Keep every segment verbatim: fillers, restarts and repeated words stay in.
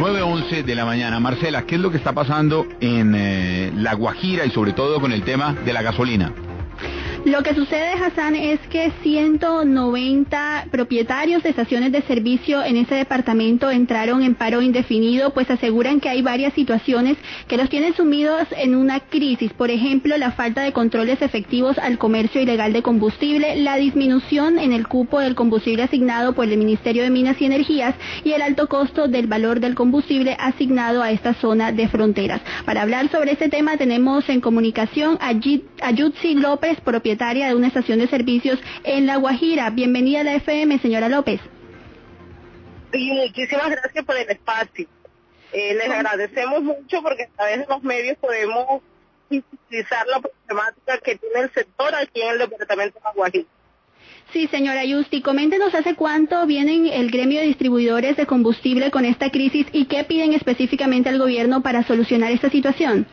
nueve once de la mañana. Marcela, ¿qué es lo que está pasando en eh, La Guajira y sobre todo con el tema de la gasolina? Lo que sucede, Hassan, es que ciento noventa propietarios de estaciones de servicio en ese departamento entraron en paro indefinido, pues aseguran que hay varias situaciones que los tienen sumidos en una crisis. Por ejemplo, la falta de controles efectivos al comercio ilegal de combustible, la disminución en el cupo del combustible asignado por el Ministerio de Minas y Energías y el alto costo del valor del combustible asignado a esta zona de fronteras. Para hablar sobre este tema tenemos en comunicación a Yutsi López, propietaria de una estación de servicios en La Guajira. Bienvenida a la F M, señora López. Sí, muchísimas gracias por el espacio. Eh, les agradecemos mucho porque a través de los medios podemos utilizar la problemática que tiene el sector aquí en el departamento de La Guajira. Sí, señora Yusti, coméntenos hace cuánto vienen el gremio de distribuidores de combustible con esta crisis y qué piden específicamente al gobierno para solucionar esta situación.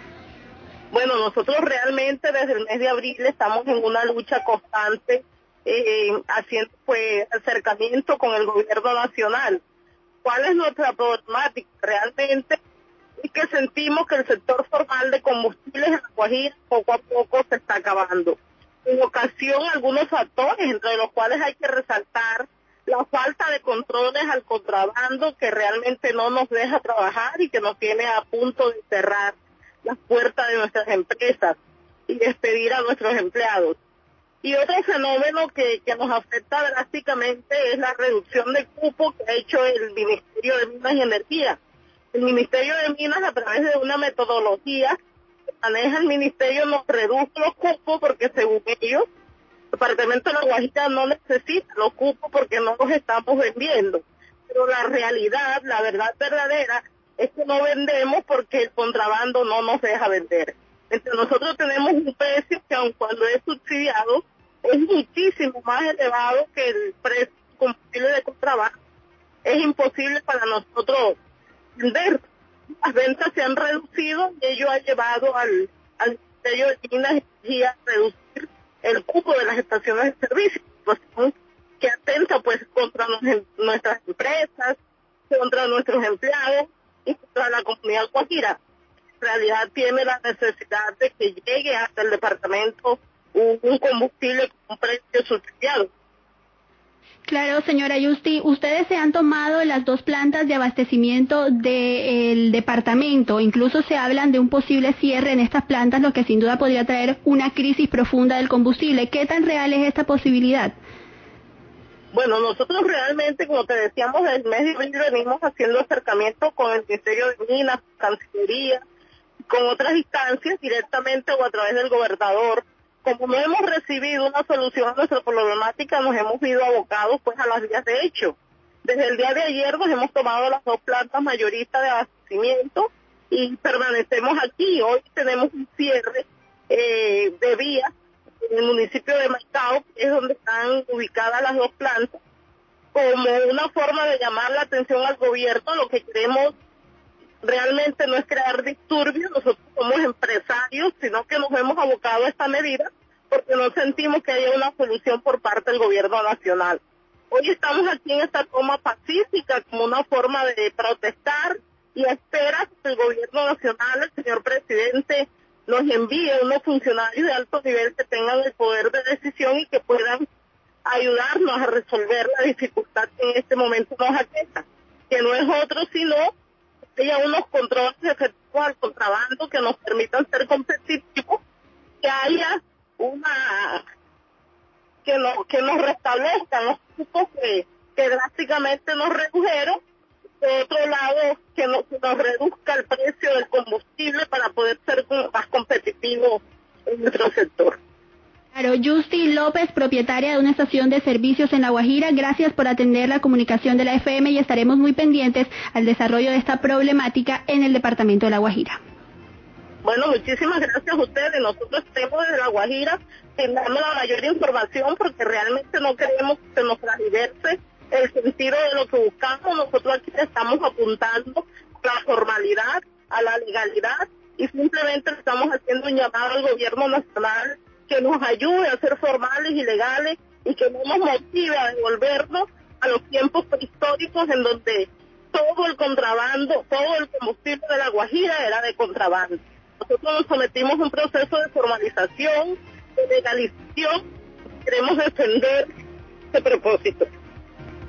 Bueno, nosotros realmente desde el mes de abril estamos en una lucha constante, eh, haciendo pues acercamiento con el gobierno nacional. ¿Cuál es nuestra problemática? Realmente es que sentimos que el sector formal de combustibles en La Guajira poco a poco se está acabando. En ocasión, algunos factores, entre los cuales hay que resaltar la falta de controles al contrabando que realmente no nos deja trabajar y que nos tiene a punto de cerrar las puertas de nuestras empresas y despedir a nuestros empleados. Y otro fenómeno que, que nos afecta drásticamente es la reducción de cupo que ha hecho el Ministerio de Minas y Energía. El Ministerio de Minas, a través de una metodología que maneja el Ministerio, nos reduce los cupos porque según ellos, el departamento de La Guajira no necesita los cupos porque no los estamos vendiendo. Pero la realidad, la verdad verdadera, es que no vendemos porque el contrabando no nos deja vender. Entonces nosotros tenemos un precio que aun cuando es subsidiado, es muchísimo más elevado que el precio del combustible de contrabando. Es imposible para nosotros vender. Las ventas se han reducido y ello ha llevado al, al Ministerio de Minas y Energía a reducir el cupo de las estaciones de servicio, que atenta pues contra nos, nuestras empresas, contra nuestros empleados y contra la comunidad guajira. En realidad tiene la necesidad de que llegue hasta el departamento un, un combustible con un precio subsidiado. Claro, señora Yusti, ustedes se han tomado las dos plantas de abastecimiento del departamento, incluso se hablan de un posible cierre en estas plantas, lo que sin duda podría traer una crisis profunda del combustible. ¿Qué tan real es esta posibilidad? Bueno, nosotros realmente, como te decíamos, desde el mes de abril venimos haciendo acercamiento con el Ministerio de Minas, Cancillería, con otras instancias directamente o a través del gobernador. Como no hemos recibido una solución a nuestra problemática, nos hemos ido abocados pues a las vías de hecho. Desde el día de ayer nos hemos tomado las dos plantas mayoristas de abastecimiento y permanecemos aquí. Hoy tenemos un cierre eh, de vías en el municipio de Maicao, que es donde están ubicadas las dos plantas, como una forma de llamar la atención al gobierno. Lo que queremos realmente no es crear disturbios, nosotros somos empresarios, sino que nos hemos abocado a esta medida porque no sentimos que haya una solución por parte del gobierno nacional. Hoy estamos aquí en esta toma pacífica como una forma de protestar y espera que el gobierno nacional, el señor presidente, nos envíe unos funcionarios de alto nivel que tengan el poder de decisión y que puedan ayudarnos a resolver la dificultad que en este momento nos aqueja, que no es otro sino que haya unos controles efectivos al contrabando que nos permitan ser competitivos, que haya una que, no, que nos restablezcan los cupos que, que drásticamente nos redujeron. De otro lado, que, no, que nos reduzca el precio del combustible para poder ser más competitivos en nuestro sector. Claro, Yusti López, propietaria de una estación de servicios en La Guajira, gracias por atender la comunicación de la F M y estaremos muy pendientes al desarrollo de esta problemática en el departamento de La Guajira. Bueno, muchísimas gracias a ustedes. Nosotros estamos desde La Guajira dando la mayor información porque realmente no queremos que se nos transverse el sentido de lo que buscamos. Nosotros aquí estamos apuntando a la formalidad, a la legalidad y simplemente estamos haciendo un llamado al gobierno nacional que nos ayude a ser formales y legales y que no nos motive a devolvernos a los tiempos prehistóricos en donde todo el contrabando, todo el combustible de La Guajira era de contrabando. Nosotros nos sometimos a un proceso de formalización, de legalización, queremos defender ese propósito.